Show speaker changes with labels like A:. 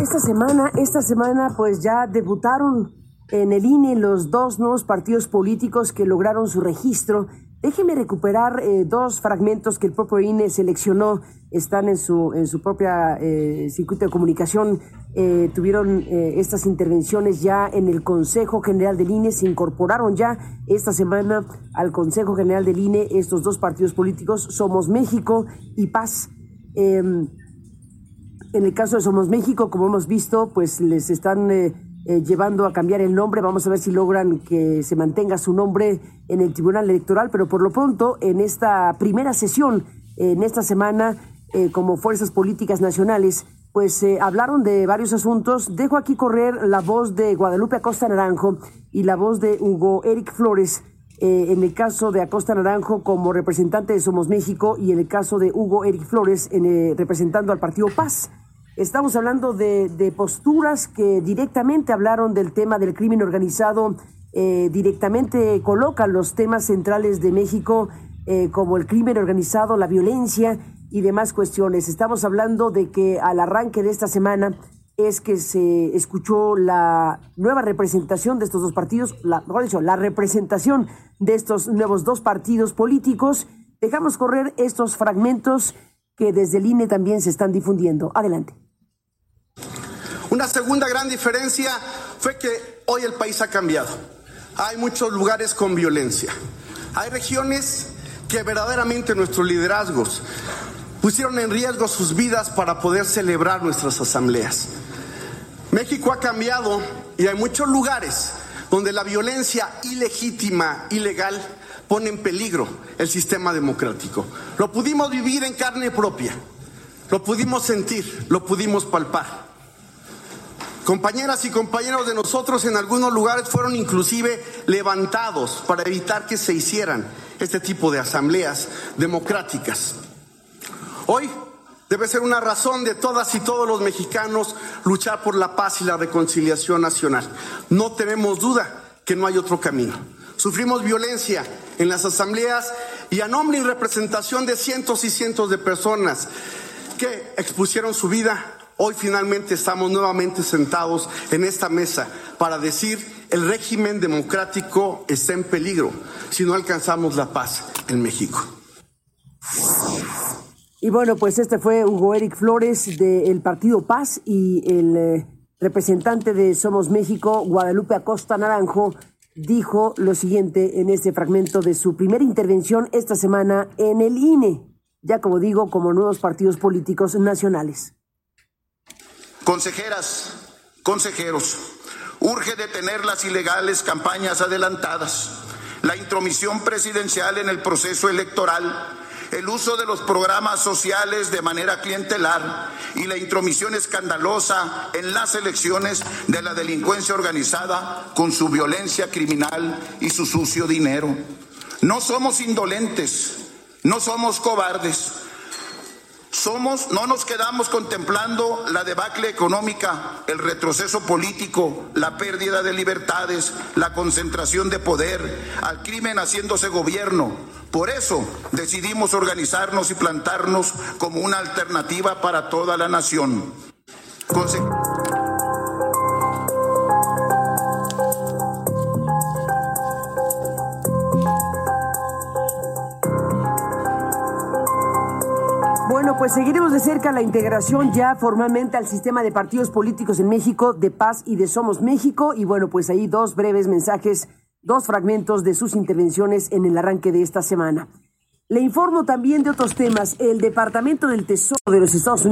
A: Esta semana pues ya debutaron en el INE los dos nuevos partidos políticos que lograron su registro. Déjeme recuperar dos fragmentos que el propio INE seleccionó, están en su propia circuito de comunicación. Tuvieron estas intervenciones ya en el Consejo General del INE, se incorporaron ya esta semana al Consejo General del INE estos dos partidos políticos, Somos México y Paz. En el caso de Somos México, como hemos visto, pues les están llevando a cambiar el nombre. Vamos a ver si logran que se mantenga su nombre en el Tribunal Electoral, pero por lo pronto, en esta primera sesión, en esta semana, como fuerzas políticas nacionales, pues hablaron de varios asuntos. Dejo aquí correr la voz de Guadalupe Acosta Naranjo y la voz de Hugo Eric Flores, en el caso de Acosta Naranjo como representante de Somos México y en el caso de Hugo Eric Flores representando al partido Paz. Estamos hablando de posturas que directamente hablaron del tema del crimen organizado, directamente colocan los temas centrales de México como el crimen organizado, la violencia y demás cuestiones. Estamos hablando de que al arranque de esta semana es que se escuchó la nueva representación de estos dos partidos, la representación de estos nuevos dos partidos políticos. Dejamos correr estos fragmentos que desde el INE también se están difundiendo. Adelante.
B: Una segunda gran diferencia fue que hoy el país ha cambiado. Hay muchos lugares con violencia. Hay regiones que verdaderamente nuestros liderazgos pusieron en riesgo sus vidas para poder celebrar nuestras asambleas. México ha cambiado y hay muchos lugares donde la violencia ilegítima, ilegal, pone en peligro el sistema democrático. Lo pudimos vivir en carne propia, lo pudimos sentir, lo pudimos palpar. Compañeras y compañeros de nosotros en algunos lugares fueron inclusive levantados para evitar que se hicieran este tipo de asambleas democráticas. Hoy debe ser una razón de todas y todos los mexicanos luchar por la paz y la reconciliación nacional. No tenemos duda que no hay otro camino. Sufrimos violencia en las asambleas y a nombre y representación de cientos y cientos de personas que expusieron su vida, hoy finalmente estamos nuevamente sentados en esta mesa para decir el régimen democrático está en peligro si no alcanzamos la paz en México.
A: Y bueno, pues este fue Hugo Eric Flores del partido Paz y el representante de Somos México, Guadalupe Acosta Naranjo, dijo lo siguiente en este fragmento de su primera intervención esta semana en el INE, ya como digo, como nuevos partidos políticos nacionales.
C: Consejeras, consejeros, urge detener las ilegales campañas adelantadas, la intromisión presidencial en el proceso electoral, el uso de los programas sociales de manera clientelar y la intromisión escandalosa en las elecciones de la delincuencia organizada con su violencia criminal y su sucio dinero. No somos indolentes, no somos cobardes. No nos quedamos contemplando la debacle económica, el retroceso político, la pérdida de libertades, la concentración de poder, al crimen haciéndose gobierno. Por eso decidimos organizarnos y plantarnos como una alternativa para toda la nación.
A: Bueno, pues seguiremos de cerca la integración ya formalmente al sistema de partidos políticos en México, de Paz y de Somos México. Y bueno, pues ahí dos breves mensajes, dos fragmentos de sus intervenciones en el arranque de esta semana. Le informo también de otros temas. El Departamento del Tesoro de los Estados Unidos